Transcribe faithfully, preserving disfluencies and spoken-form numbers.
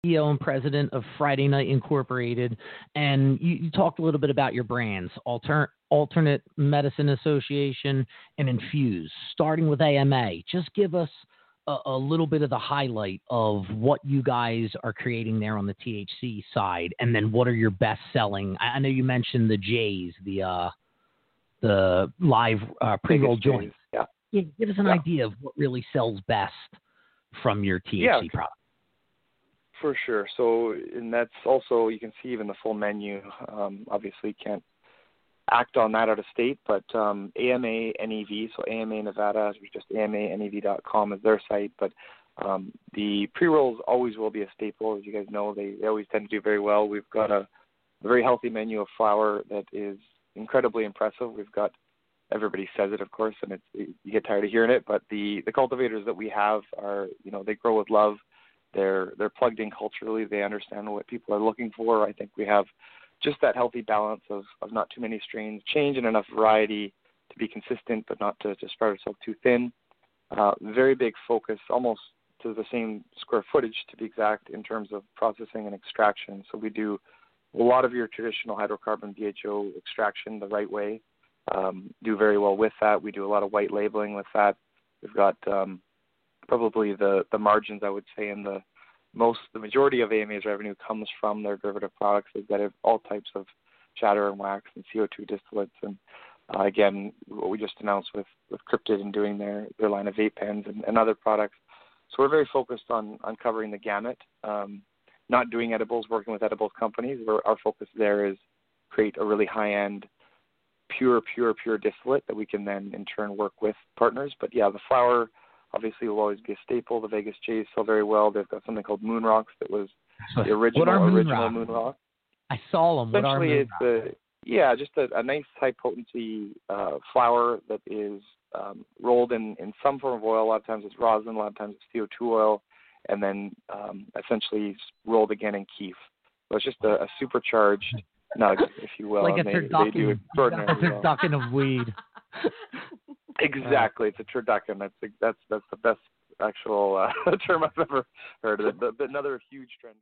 C E O and president of Friday Night Incorporated, and you, you talked a little bit about your brands, Alter, Alternate Medicine Association and Infuse. Starting with A M A, just give us a, a little bit of the highlight of what you guys are creating there on the T H C side, and then what are your best-selling. I, I know you mentioned the J's, the uh, the live uh, pre-roll joints. Yeah. yeah, give us an yeah. idea of what really sells best from your T H C yeah. product. For sure. So, and that's also, you can see even the full menu. Um, obviously, can't act on that out of state, but um, A M A N E V, so A M A Nevada, just A M A N E V dot com is their site. But um, the pre-rolls always will be a staple. As you guys know, they, they always tend to do very well. We've got a, a very healthy menu of flower that is incredibly impressive. We've got, everybody says it, of course, and it's, you get tired of hearing it, but the, the cultivators that we have are, you know, they grow with love. They're they're plugged in culturally. They understand what people are looking for. I think we have just that healthy balance of, of not too many strains, change and enough variety to be consistent, but not to, to spread ourselves too thin. Uh, very big focus, almost to the same square footage to be exact, in terms of processing and extraction. So we do a lot of your traditional hydrocarbon B H O extraction the right way. Um, do very well with that. We do a lot of white labeling with that. We've got um, probably the, the margins, I would say, in the most, the majority of A M A's revenue comes from their derivative products. They've got all types of shatter and wax and C O two distillates. And uh, again, what we just announced with, with Cryptid and doing their, their line of vape pens and, and other products. So we're very focused on, on covering the gamut, um, not doing edibles, working with edibles companies. Where our focus there is create a really high-end, pure, pure, pure distillate that we can then in turn work with partners. But yeah, the flower obviously will always be a staple. The Vegas Jays sell very well. They've got something called Moon Rocks that was the original Moon original Rock? Moon Rock. I saw them. What are Essentially, Moon it's Rock? a yeah, just a, a nice high potency uh, flower that is um, rolled in, in some form of oil. A lot of times it's rosin, a lot of times it's C O two oil, and then um, essentially rolled again in keef. So it's just a, a supercharged nug, if you will. Like a and they, turducken. they do extraordinarily It's a well. turducken of weed. Exactly, it's a turducken. That's that's that's the best actual uh, term I've ever heard. But another huge trend.